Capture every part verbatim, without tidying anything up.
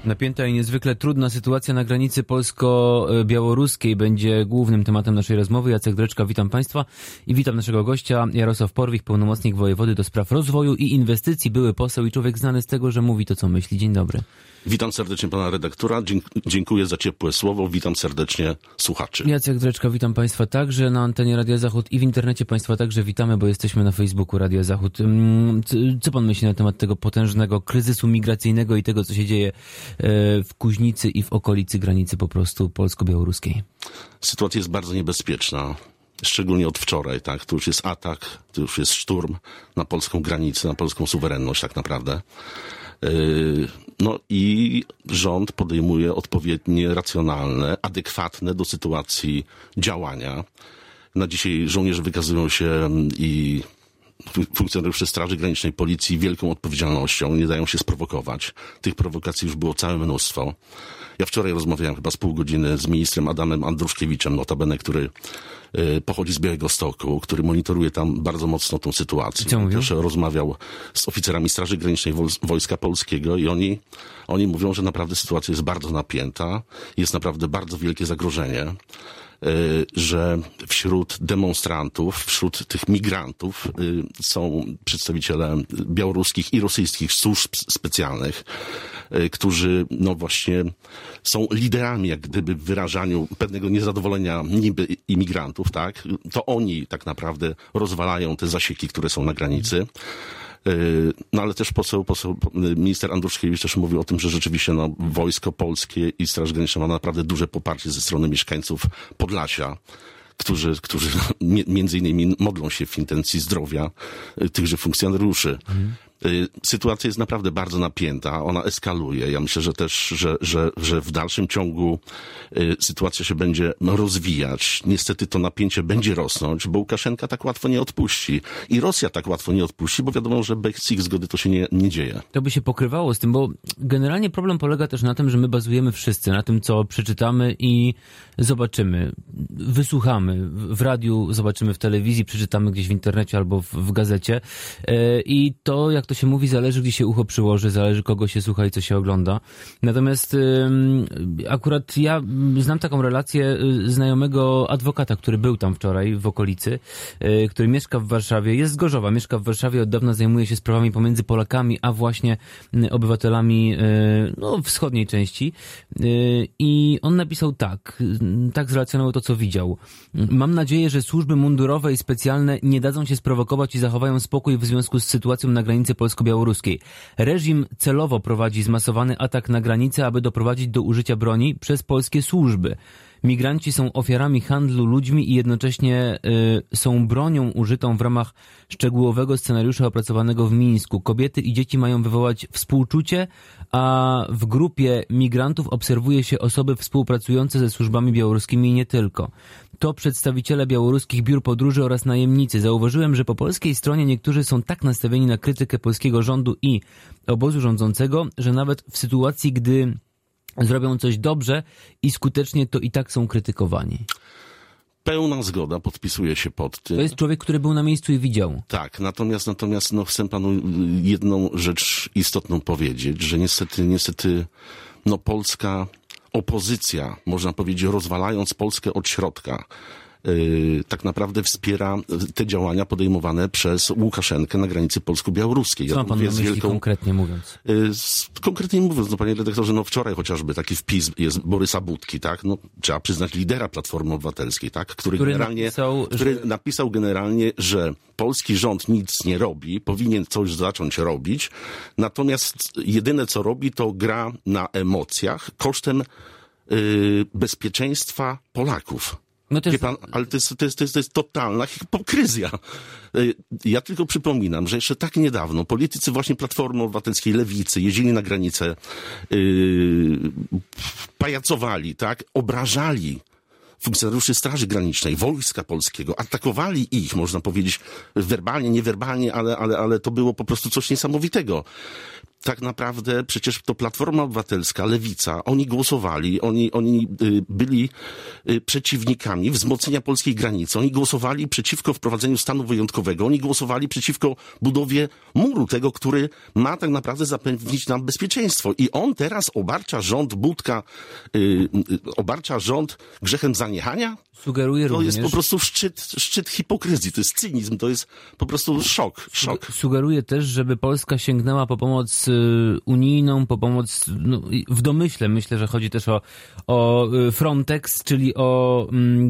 Napięta i niezwykle trudna sytuacja na granicy polsko-białoruskiej będzie głównym tematem naszej rozmowy. Jacek Dreczka, witam Państwa i witam naszego gościa Jarosław Porwich, pełnomocnik wojewody do spraw rozwoju i inwestycji, były poseł i człowiek znany z tego, że mówi to, co myśli. Dzień dobry. Witam serdecznie pana redaktora, dziękuję za ciepłe słowo, witam serdecznie słuchaczy. Jacek Dreczka, witam Państwa także na antenie Radia Zachód i w internecie Państwa także witamy, bo jesteśmy na Facebooku Radia Zachód. Co pan myśli na temat tego potężnego kryzysu migracyjnego i tego, co się dzieje w Kuźnicy i w okolicy granicy po prostu polsko-białoruskiej? Sytuacja jest bardzo niebezpieczna. Szczególnie od wczoraj, tak? To już jest atak, to już jest szturm na polską granicę, na polską suwerenność tak naprawdę. No i rząd podejmuje odpowiednie, racjonalne, adekwatne do sytuacji działania. Na dzisiaj żołnierze wykazują się i funkcjonariusze Straży Granicznej, Policji wielką odpowiedzialnością, nie dają się sprowokować. Tych prowokacji już było całe mnóstwo. Ja wczoraj rozmawiałem chyba z pół godziny z ministrem Adamem Andruszkiewiczem, notabene, który pochodzi z Białegostoku, który monitoruje tam bardzo mocno tą sytuację. Też rozmawiał z oficerami Straży Granicznej Wojska Polskiego i oni, oni mówią, że naprawdę sytuacja jest bardzo napięta, jest naprawdę bardzo wielkie zagrożenie, że wśród demonstrantów, wśród tych migrantów są przedstawiciele białoruskich i rosyjskich służb specjalnych, którzy no właśnie są liderami jak gdyby w wyrażaniu pewnego niezadowolenia niby imigrantów, tak? To oni tak naprawdę rozwalają te zasieki, które są na granicy. No ale też poseł, poseł, minister Andruszkiewicz też mówił o tym, że rzeczywiście no, wojsko polskie i Straż Graniczna ma naprawdę duże poparcie ze strony mieszkańców Podlasia, którzy, którzy między innymi modlą się w intencji zdrowia tychże funkcjonariuszy. Mhm. Sytuacja jest naprawdę bardzo napięta, ona eskaluje. Ja myślę, że też, że, że, że w dalszym ciągu sytuacja się będzie rozwijać. Niestety to napięcie będzie rosnąć, bo Łukaszenka tak łatwo nie odpuści. I Rosja tak łatwo nie odpuści, bo wiadomo, że bez ich zgody to się nie, nie dzieje. To by się pokrywało z tym, bo generalnie problem polega też na tym, że my bazujemy wszyscy na tym, co przeczytamy i zobaczymy, wysłuchamy w radiu, zobaczymy w telewizji, przeczytamy gdzieś w internecie albo w, w gazecie. I to, jak to się mówi, zależy, gdzie się ucho przyłoży, zależy, kogo się słucha i co się ogląda. Natomiast y, akurat ja znam taką relację znajomego adwokata, który był tam wczoraj w okolicy, y, który mieszka w Warszawie, jest z Gorzowa, mieszka w Warszawie, od dawna zajmuje się sprawami pomiędzy Polakami, a właśnie y, obywatelami y, no, wschodniej części. Y, I on napisał tak, y, tak zrelacjonował to, co widział. Mam nadzieję, że służby mundurowe i specjalne nie dadzą się sprowokować i zachowają spokój w związku z sytuacją na granicy polsko-białoruskiej. Reżim celowo prowadzi zmasowany atak na granicę, aby doprowadzić do użycia broni przez polskie służby. Migranci są ofiarami handlu ludźmi i jednocześnie y, są bronią użytą w ramach szczegółowego scenariusza opracowanego w Mińsku. Kobiety i dzieci mają wywołać współczucie, a w grupie migrantów obserwuje się osoby współpracujące ze służbami białoruskimi i nie tylko. To przedstawiciele białoruskich biur podróży oraz najemnicy. Zauważyłem, że po polskiej stronie niektórzy są tak nastawieni na krytykę polskiego rządu i obozu rządzącego, że nawet w sytuacji, gdy zrobią coś dobrze i skutecznie, to i tak są krytykowani. Pełna zgoda, podpisuje się pod tym. To jest człowiek, który był na miejscu i widział. Tak, natomiast, natomiast no, chcę panu jedną rzecz istotną powiedzieć, że niestety, niestety no, polska opozycja, można powiedzieć, rozwalając Polskę od środka, Yy, tak naprawdę wspiera te działania podejmowane przez Łukaszenkę na granicy polsko-białoruskiej. Co ma pan na myśli wielką, konkretnie mówiąc? Yy, konkretnie mówiąc, no panie redaktorze, no wczoraj chociażby taki wpis jest Borysa Budki, tak? No trzeba przyznać lidera Platformy Obywatelskiej, tak? Który, który, generalnie, napisał, który że... napisał generalnie, że polski rząd nic nie robi, powinien coś zacząć robić, natomiast jedyne co robi, to gra na emocjach kosztem yy, bezpieczeństwa Polaków. No to jest... Wie pan, ale to jest, to, jest, to, jest, to jest totalna hipokryzja. Ja tylko przypominam, że jeszcze tak niedawno politycy właśnie Platformy Obywatelskiej, Lewicy jeździli na granicę, yy, pajacowali, tak, obrażali funkcjonariuszy Straży Granicznej, Wojska Polskiego, atakowali ich, można powiedzieć, werbalnie, niewerbalnie, ale, ale, ale to było po prostu coś niesamowitego. Tak naprawdę przecież to Platforma Obywatelska, Lewica, oni głosowali, oni, oni byli przeciwnikami wzmocnienia polskiej granicy, oni głosowali przeciwko wprowadzeniu stanu wyjątkowego, oni głosowali przeciwko budowie muru, tego, który ma tak naprawdę zapewnić nam bezpieczeństwo. I on teraz obarcza rząd Budka, yy, obarcza rząd grzechem zaniechania? Sugeruje to również... jest po prostu szczyt, szczyt hipokryzji, to jest cynizm, to jest po prostu szok, szok. Sugeruje też, żeby Polska sięgnęła po pomoc unijną, po pomoc no, w domyśle. Myślę, że chodzi też o, o Frontex, czyli o...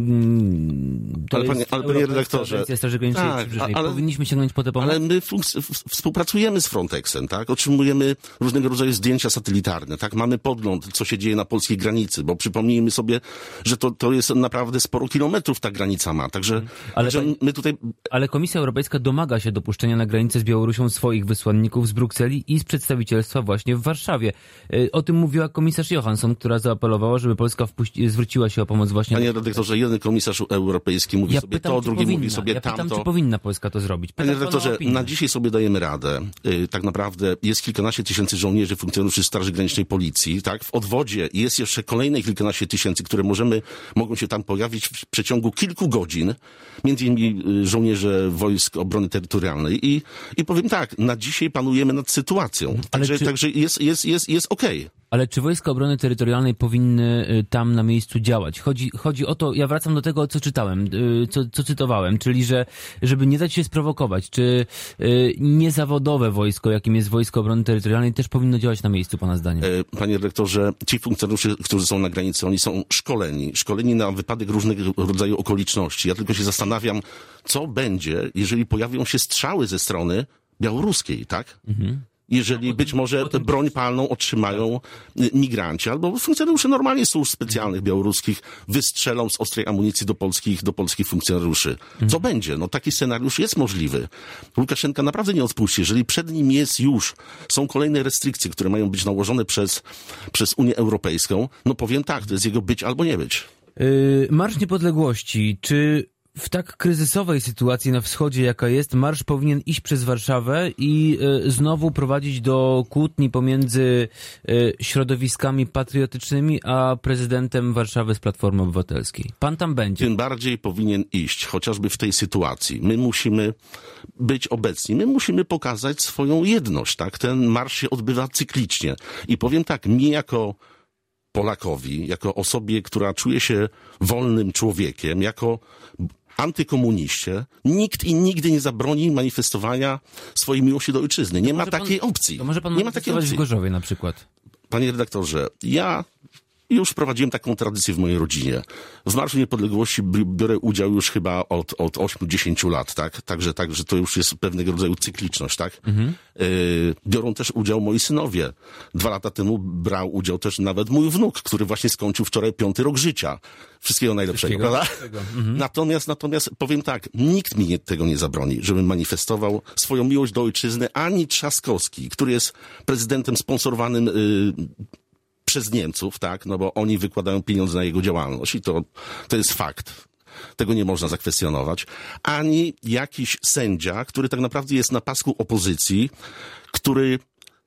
Mm, ale panie, ale panie redaktorze... Straży Granicznej tak, ale, powinniśmy sięgnąć po tę pomoc? Ale my współpracujemy z Frontexem, tak? Otrzymujemy różnego rodzaju zdjęcia satelitarne, tak? Mamy podgląd, co się dzieje na polskiej granicy, bo przypomnijmy sobie, że to, to jest naprawdę sporo kilometrów ta granica ma, także, ale, także my tutaj... Ale Komisja Europejska domaga się dopuszczenia na granicę z Białorusią swoich wysłanników z Brukseli i z przedstawicielstwa właśnie w Warszawie. O tym mówiła komisarz Johansson, która zaapelowała, żeby Polska wpuści- zwróciła się o pomoc właśnie... Panie redaktorze, jeden komisarz europejski mówi ja sobie pytam, to, drugi powinna. mówi sobie ja tamto. Pytam, czy powinna Polska to zrobić. Pytam Panie redaktorze, na dzisiaj sobie dajemy radę. Yy, tak naprawdę jest kilkanaście tysięcy żołnierzy, funkcjonariuszy Straży Granicznej Policji, tak? W odwodzie jest jeszcze kolejne kilkanaście tysięcy, które możemy, mogą się tam pojawić w przeciągu kilku godzin, między innymi żołnierze Wojsk Obrony Terytorialnej i, i powiem tak, na dzisiaj panujemy nad sytuacją. Także, czy... także jest, jest, jest, jest okej. Okay. Ale czy Wojska Obrony Terytorialnej powinny tam na miejscu działać? Chodzi, chodzi o to, ja wracam do tego, co czytałem, co, co cytowałem, czyli że żeby nie dać się sprowokować, czy niezawodowe wojsko, jakim jest Wojsko Obrony Terytorialnej, też powinno działać na miejscu, pana zdaniem? Panie dyrektorze, ci funkcjonariusze, którzy są na granicy, oni są szkoleni, szkoleni na wypadek różnego rodzaju okoliczności. Ja tylko się zastanawiam, co będzie, jeżeli pojawią się strzały ze strony białoruskiej, tak? Mhm. Jeżeli być może tę broń palną otrzymają migranci, albo funkcjonariusze normalnie służb specjalnych białoruskich wystrzelą z ostrej amunicji do polskich, do polskich funkcjonariuszy. Co będzie? No taki scenariusz jest możliwy. Łukaszenka naprawdę nie odpuści. Jeżeli przed nim jest już, są kolejne restrykcje, które mają być nałożone przez, przez Unię Europejską, no powiem tak, to jest jego być albo nie być. Yy, Marsz Niepodległości, czy w tak kryzysowej sytuacji na wschodzie, jaka jest, marsz powinien iść przez Warszawę i y, znowu prowadzić do kłótni pomiędzy y, środowiskami patriotycznymi, a prezydentem Warszawy z Platformy Obywatelskiej? Pan tam będzie. Tym bardziej powinien iść, chociażby w tej sytuacji. My musimy być obecni, my musimy pokazać swoją jedność, tak? Ten marsz się odbywa cyklicznie. I powiem tak, mi jako Polakowi, jako osobie, która czuje się wolnym człowiekiem, jako antykomuniście, nikt i nigdy nie zabroni manifestowania swojej miłości do ojczyzny. Nie ma takiej pan, opcji. To może pan nie ma takiej opcji. w Gorzowie na przykład. Panie redaktorze, ja już prowadziłem taką tradycję w mojej rodzinie. W Marszu Niepodległości biorę udział już chyba od, od ośmiu do dziesięciu lat, tak? Także, także to już jest pewnego rodzaju cykliczność, tak? Mhm. Yy, biorą też udział moi synowie. Dwa lata temu brał udział też nawet mój wnuk, który właśnie skończył wczoraj piąty rok życia. Wszystkiego najlepszego, prawda? Mhm. Natomiast, natomiast powiem tak, nikt mi nie, tego nie zabroni, żebym manifestował swoją miłość do ojczyzny, ani Trzaskowski, który jest prezydentem sponsorowanym yy, przez Niemców, tak, no bo oni wykładają pieniądze na jego działalność i to, to jest fakt. Tego nie można zakwestionować. Ani jakiś sędzia, który tak naprawdę jest na pasku opozycji, który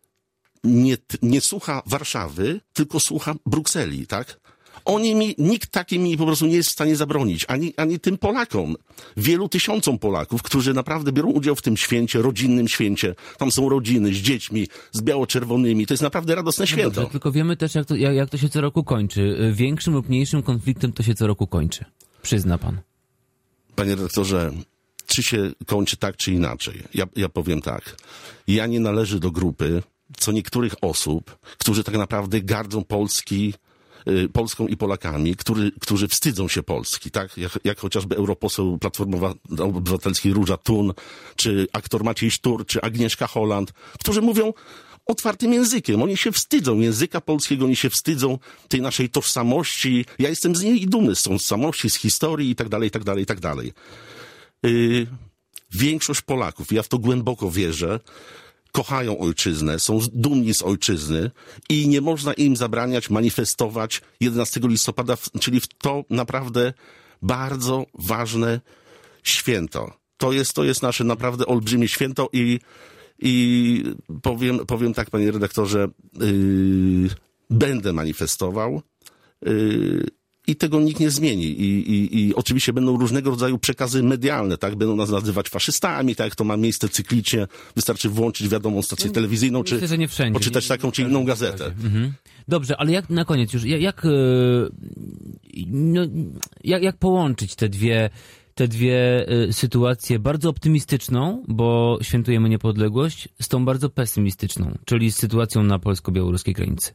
nie, nie słucha Warszawy, tylko słucha Brukseli, tak? Oni mi, nikt taki mi po prostu nie jest w stanie zabronić, ani, ani tym Polakom, wielu tysiącom Polaków, którzy naprawdę biorą udział w tym święcie, rodzinnym święcie. Tam są rodziny z dziećmi, z biało-czerwonymi. To jest naprawdę radosne święto. No dobrze, tylko wiemy też, jak to, jak, jak to się co roku kończy. Większym lub mniejszym konfliktem to się co roku kończy. Przyzna pan. Panie redaktorze, czy się kończy tak, czy inaczej? Ja, ja powiem tak. Ja nie należę do grupy co niektórych osób, którzy tak naprawdę gardzą Polski, Polską i Polakami, który, którzy wstydzą się Polski, tak? Jak, jak chociażby europoseł Platformy Obywatelskiej Róża Thun, czy aktor Maciej Sztur, czy Agnieszka Holland, którzy mówią otwartym językiem. Oni się wstydzą języka polskiego, oni się wstydzą tej naszej tożsamości. Ja jestem z niej dumny, z tożsamości, z historii i tak dalej, i tak dalej, i tak dalej. Yy, większość Polaków, ja w to głęboko wierzę, kochają ojczyznę, są dumni z ojczyzny i nie można im zabraniać manifestować jedenastego listopada, czyli w to naprawdę bardzo ważne święto. To jest, to jest nasze naprawdę olbrzymie święto i, i powiem, powiem tak, panie redaktorze, yy, będę manifestował, yy, i tego nikt nie zmieni. I, i, I oczywiście będą różnego rodzaju przekazy medialne, tak? Będą nas nazywać faszystami, tak jak to ma miejsce cyklicznie. Wystarczy włączyć wiadomą stację telewizyjną, czy Myślę, że nie wszędzie. poczytać Nie, taką nie czy inną gazetę. Mhm. Dobrze, ale jak na koniec już, jak, jak, no, jak, jak połączyć te dwie, te dwie sytuacje, bardzo optymistyczną, bo świętujemy niepodległość, z tą bardzo pesymistyczną, czyli z sytuacją na polsko-białoruskiej granicy?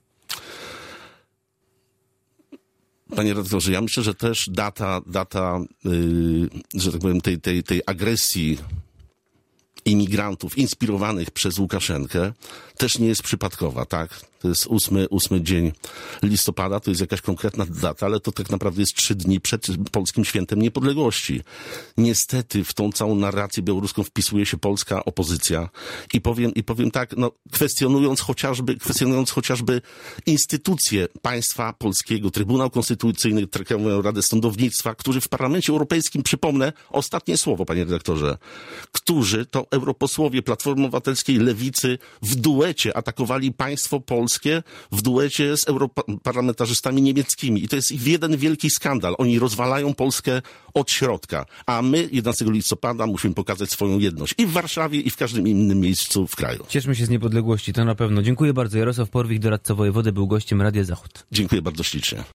Panie redaktorze, ja myślę, że też data, data yy, że tak powiem, tej, tej, tej agresji imigrantów inspirowanych przez Łukaszenkę też nie jest przypadkowa, tak? To jest ósmy, ósmy dzień listopada, to jest jakaś konkretna data, ale to tak naprawdę jest trzy dni przed polskim świętem niepodległości. Niestety w tą całą narrację białoruską wpisuje się polska opozycja i powiem, i powiem tak, no, kwestionując chociażby, kwestionując chociażby instytucje państwa polskiego, Trybunał Konstytucyjny, Krajową Radę Sądownictwa, którzy w Parlamencie Europejskim, przypomnę, ostatnie słowo, panie redaktorze, którzy to europosłowie Platformy Obywatelskiej, Lewicy w duecie atakowali państwo polskie, w duecie z europarlamentarzystami niemieckimi. I to jest ich jeden wielki skandal. Oni rozwalają Polskę od środka. A my jedenastego listopada musimy pokazać swoją jedność. I w Warszawie, i w każdym innym miejscu w kraju. Cieszmy się z niepodległości, to na pewno. Dziękuję bardzo. Jarosław Porwich, doradca wojewody, był gościem Radia Zachód. Dziękuję bardzo ślicznie.